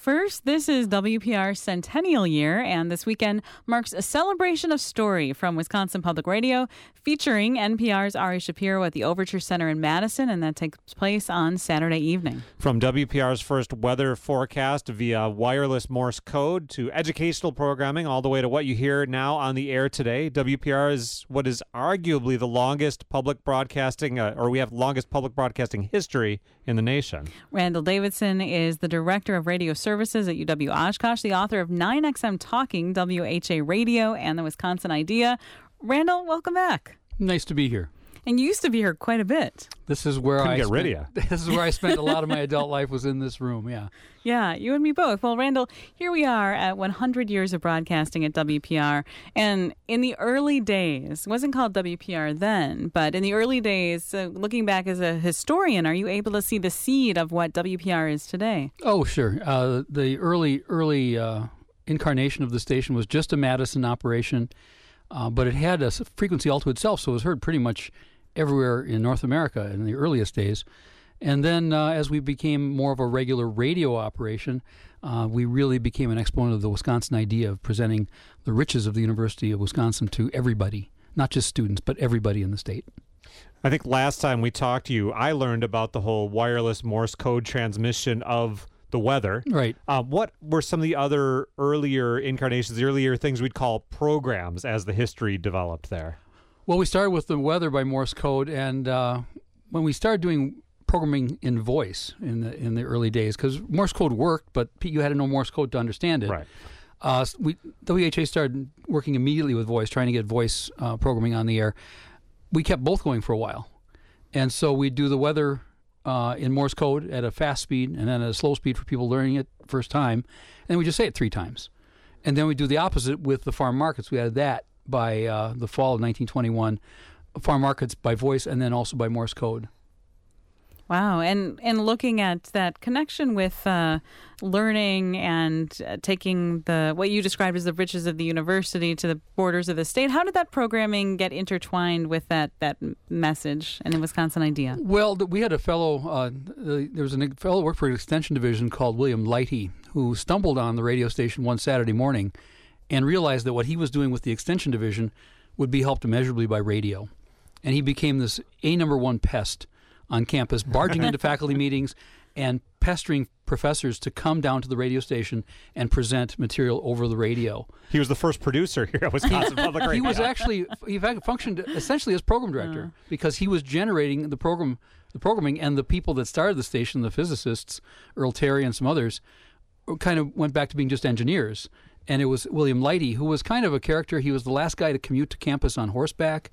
First, this is WPR's centennial year, and this weekend marks a celebration of story from Wisconsin Public Radio, featuring NPR's Ari Shapiro at the Overture Center in Madison, and that takes place on Saturday evening. From WPR's first weather forecast via wireless Morse code to educational programming, all the way to what you hear now on the air today, WPR is what is arguably the longest public broadcasting, we have longest public broadcasting history in the nation. Randall Davidson is the director of radio services at UW Oshkosh, the author of 9XM Talking, WHA Radio, and the Wisconsin Idea. Randall, welcome back. Nice to be here. And you used to be here quite a bit. This is where This is where I spent a lot of my adult life, was in this room, yeah. Yeah, you and me both. Well, Randall, here we are at 100 years of broadcasting at WPR. And in the early days, it wasn't called WPR then, but in the early days, looking back as a historian, are you able to see the seed of what WPR is today? Oh, sure. The early incarnation of the station was just a Madison operation, but it had a frequency all to itself, so it was heard pretty much everywhere in North America in the earliest days. And then as we became more of a regular radio operation, we really became an exponent of the Wisconsin Idea of presenting the riches of the University of Wisconsin to everybody, not just students, but everybody in the state. I think last time we talked to you, I learned about the whole wireless Morse code transmission of the weather. Right. What were some of the other earlier incarnations, the earlier things we'd call programs as the history developed there? Well, we started with the weather by Morse code, and when we started doing programming in voice in the early days, because Morse code worked, but you had to know Morse code to understand it. Right. WHA started working immediately with voice, trying to get voice programming on the air. We kept both going for a while, and so we'd do the weather in Morse code at a fast speed and then at a slow speed for people learning it first time, and then we just say it 3 times. And then we do the opposite with the farm markets. We added that by the fall of 1921, farm markets by voice and then also by Morse code. Wow. And looking at that connection with learning and taking what you described as the riches of the university to the borders of the state, how did that programming get intertwined with that message and the Wisconsin Idea? Well, we had a fellow, there was a fellow who worked for an extension division called William Lighty, who stumbled on the radio station one Saturday morning and realized that what he was doing with the extension division would be helped immeasurably by radio. And he became this number one pest on campus, barging into faculty meetings and pestering professors to come down to the radio station and present material over the radio. He was the first producer here at Wisconsin Public Radio. He was actually, he functioned essentially as program director because he was generating the programming, and the people that started the station, the physicists, Earl Terry and some others, kind of went back to being just engineers. And it was William Lighty, who was kind of a character. He was the last guy to commute to campus on horseback.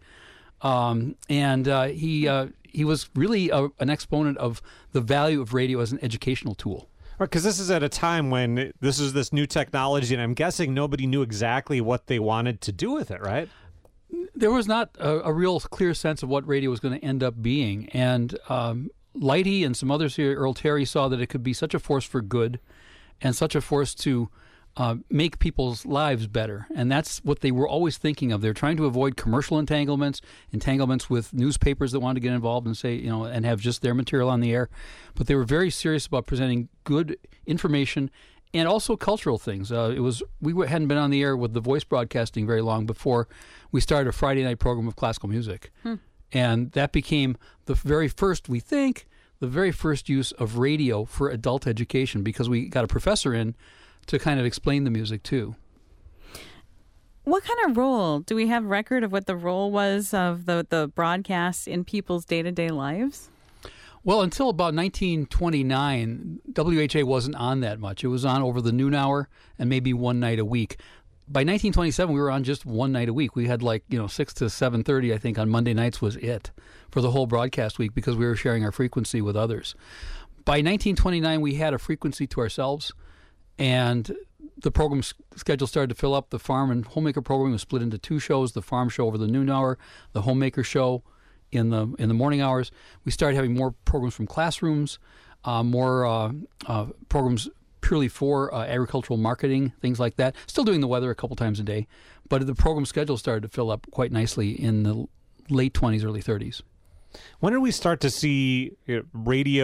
He was really an exponent of the value of radio as an educational tool. Because this is at a time when this is this new technology, and I'm guessing nobody knew exactly what they wanted to do with it, right? There was not a real clear sense of what radio was going to end up being. And Lighty and some others here, Earl Terry, saw that it could be such a force for good and such a force to make people's lives better. And that's what they were always thinking of. They're trying to avoid commercial entanglements with newspapers that wanted to get involved and say, and have just their material on the air. But they were very serious about presenting good information and also cultural things. We hadn't been on the air with the voice broadcasting very long before we started a Friday night program of classical music. And that became the very first use of radio for adult education, because we got a professor in to kind of explain the music, too. What kind of role? Do we have record of what the role was of the broadcasts in people's day-to-day lives? Well, until about 1929, WHA wasn't on that much. It was on over the noon hour and maybe one night a week. By 1927, we were on just one night a week. We had 6 to 7:30, I think, on Monday nights was it for the whole broadcast week, because we were sharing our frequency with others. By 1929, we had a frequency to ourselves, and the program schedule started to fill up. The farm and homemaker program was split into 2 shows: the farm show over the noon hour, the homemaker show in the morning hours. We started having more programs from classrooms, more programs purely for agricultural marketing, things like that. Still doing the weather a couple times a day, but the program schedule started to fill up quite nicely in the late 20s, early 30s. When did we start to see radio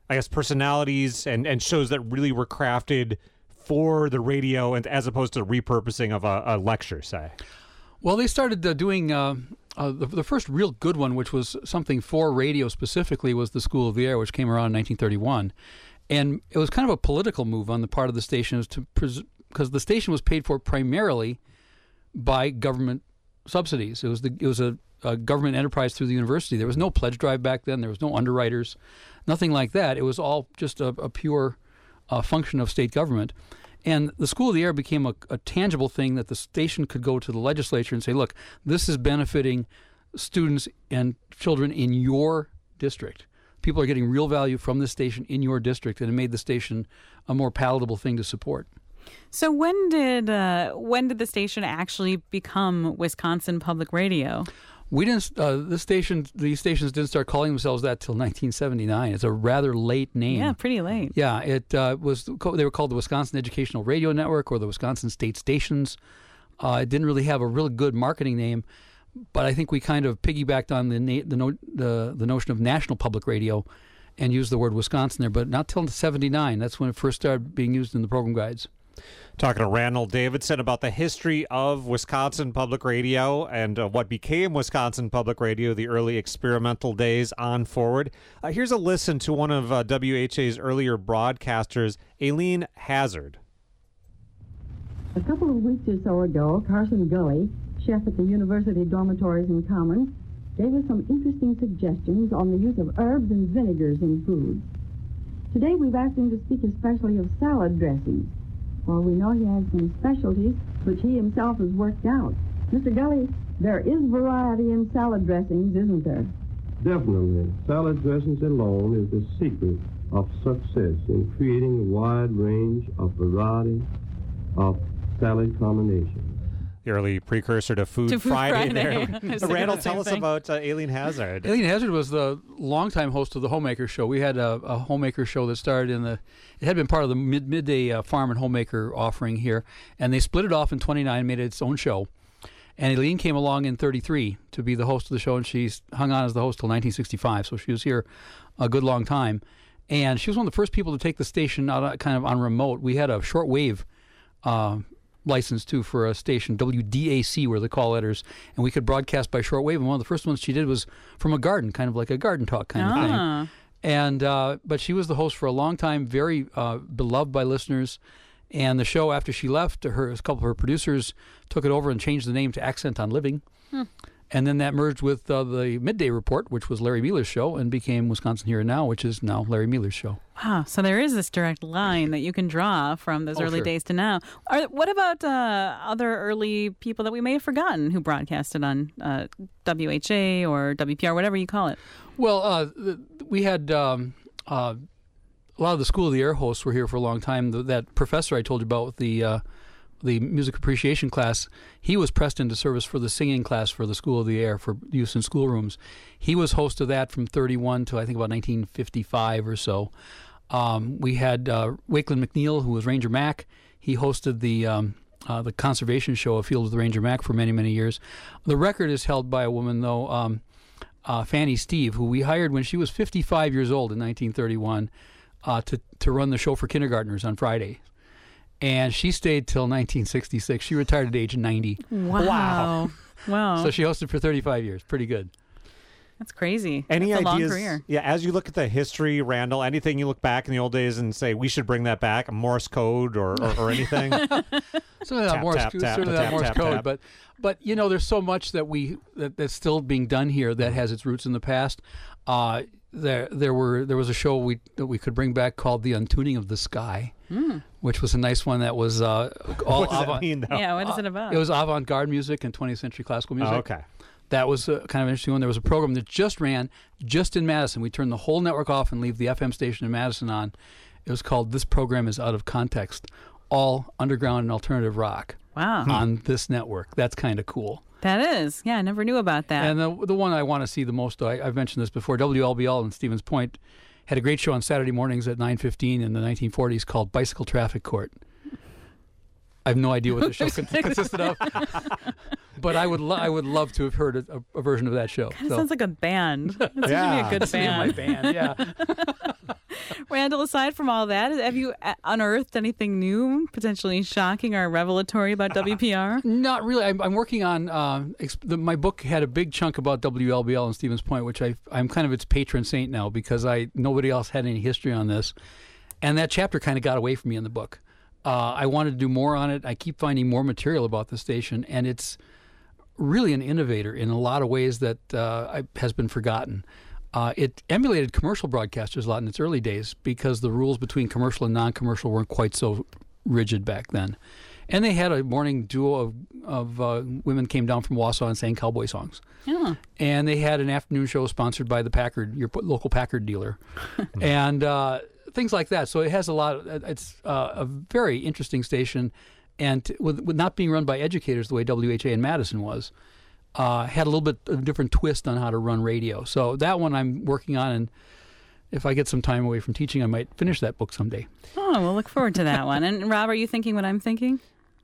I guess, personalities and shows that really were crafted for the radio, and as opposed to repurposing of a lecture, say? Well, they started doing the first real good one, which was something for radio specifically, was the School of the Air, which came around in 1931. And it was kind of a political move on the part of the station, because the station was paid for primarily by government subsidies. It was a government enterprise through the university. There was no pledge drive back then. There was no underwriters, nothing like that. It was all just a pure function of state government. And the School of the Air became a tangible thing that the station could go to the legislature and say, look, this is benefiting students and children in your district. People are getting real value from this station in your district, and it made the station a more palatable thing to support. So when did the station actually become Wisconsin Public Radio? We didn't. These stations didn't start calling themselves that till 1979. It's a rather late name. Yeah, pretty late. Yeah, it was. They were called the Wisconsin Educational Radio Network or the Wisconsin State Stations. It didn't really have a really good marketing name, but I think we kind of piggybacked on the notion of National Public Radio, and used the word Wisconsin there. But not till '79. That's when it first started being used in the program guides. Talking to Randall Davidson about the history of Wisconsin Public Radio and what became Wisconsin Public Radio, the early experimental days on forward. Here's a listen to one of WHA's earlier broadcasters, Aileen Hazard. A couple of weeks or so ago, Carson Gully, chef at the University Dormitories in Commons, gave us some interesting suggestions on the use of herbs and vinegars in food. Today we've asked him to speak especially of salad dressings. Well, we know he has some specialties which he himself has worked out. Mr. Gully, there is variety in salad dressings, isn't there? Definitely. Salad dressings alone is the secret of success in creating a wide range of variety of salad combinations. The early precursor to Food Friday there. Randall, tell us about Aileen Hazard. Aileen Hazard was the longtime host of the Homemaker Show. We had a Homemaker Show that started it had been part of the midday farm and homemaker offering here, and they split it off in 29, made it its own show. And Aileen came along in 33 to be the host of the show, and she hung on as the host till 1965, so she was here a good long time. And she was one of the first people to take the station out kind of on remote. We had a shortwave license too for a station, WDAC were the call letters, and we could broadcast by shortwave. And one of the first ones she did was from a garden, kind of like a garden talk kind of thing. And but she was the host for a long time, very beloved by listeners. And the show, after she left, a couple of her producers took it over and changed the name to Accent on Living. And then that merged with the Midday Report, which was Larry Mueller's show, and became Wisconsin Here and Now, which is now Larry Mueller's show. Wow. So there is this direct line that you can draw from those early days to now. What about other early people that we may have forgotten who broadcasted on WHA or WPR, whatever you call it? Well, we had a lot of the School of the Air hosts were here for a long time. That professor I told you about with the music appreciation class, he was pressed into service for the singing class for the School of the Air for use in schoolrooms. He was host of that from 31 to I think about 1955 or so. We had Wakeland McNeil, who was Ranger Mac. He hosted the conservation show, A Field with Ranger Mac, for many, many years. The record is held by a woman, though, Fanny Steve, who we hired when she was 55 years old in 1931 to run the show for kindergartners on Friday. And she stayed till 1966. She retired at age 90. Wow. So she hosted for 35 years. Pretty good. That's crazy. Any That's ideas? A long career. Yeah, as you look at the history, Randall, anything you look back in the old days and say, we should bring that back, Morse code or anything? Certainly not Morse code. But you know, there's so much that's still being done here that has its roots in the past. There was a show that we could bring back called The Untuning of the Sky, which was a nice one that was all what does that mean, though? Yeah, what is it about? It was avant-garde music and 20th century classical music. Oh, okay. That was kind of an interesting one. There was a program that just ran in Madison. We turned the whole network off and leave the FM station in Madison on. It was called This Program is Out of Context, all underground and alternative rock on this network. That's kind of cool. That is. Yeah, I never knew about that. And the one I want to see the most, I've mentioned this before, WLBL in Stevens Point had a great show on Saturday mornings at 9:15 in the 1940s called Bicycle Traffic Court. I have no idea what the show consisted of, but I would love to have heard a version of that show. Kind of sounds like a band. It's going to be a good band. My band, yeah. Randall, aside from all that, have you unearthed anything new, potentially shocking or revelatory about WPR? Not really. I'm working on my book had a big chunk about WLBL and Stevens Point, which I'm kind of its patron saint now because nobody else had any history on this, and that chapter kind of got away from me in the book. I wanted to do more on it. I keep finding more material about the station, and it's really an innovator in a lot of ways that has been forgotten. It emulated commercial broadcasters a lot in its early days because the rules between commercial and non-commercial weren't quite so rigid back then. And they had a morning duo of women came down from Wausau and sang cowboy songs. Yeah. And they had an afternoon show sponsored by the Packard, your local Packard dealer. And things like that. So it has a lot. It's a very interesting station, and with not being run by educators the way WHA in Madison was, had a little bit of a different twist on how to run radio. So that one I'm working on, and if I get some time away from teaching, I might finish that book someday. Oh, we'll look forward to that one. And Rob, are you thinking what I'm thinking?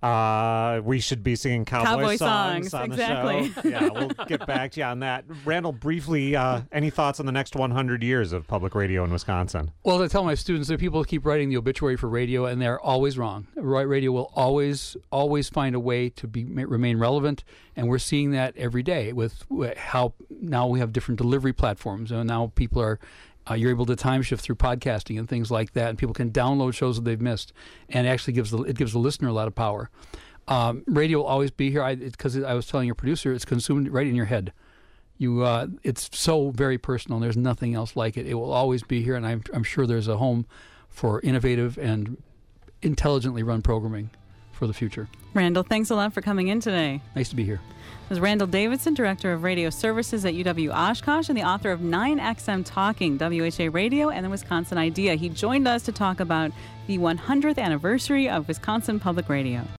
We should be singing cowboy songs on exactly. the show. Yeah, we'll get back to you on that. Randall, briefly, any thoughts on the next 100 years of public radio in Wisconsin? Well, I tell my students that people keep writing the obituary for radio, and they're always wrong. Radio will always find a way to remain relevant, and we're seeing that every day with how now we have different delivery platforms, and now people are you're able to time shift through podcasting and things like that, and people can download shows that they've missed, and it actually gives the listener a lot of power. Radio will always be here because I was telling your producer, it's consumed right in your head. It's so very personal, and there's nothing else like it. It will always be here, and I'm sure there's a home for innovative and intelligently run programming for the future. Randall, thanks a lot for coming in today. Nice to be here. This is Randall Davidson, Director of Radio Services at UW-Oshkosh and the author of 9XM Talking, WHA Radio and the Wisconsin Idea. He joined us to talk about the 100th anniversary of Wisconsin Public Radio.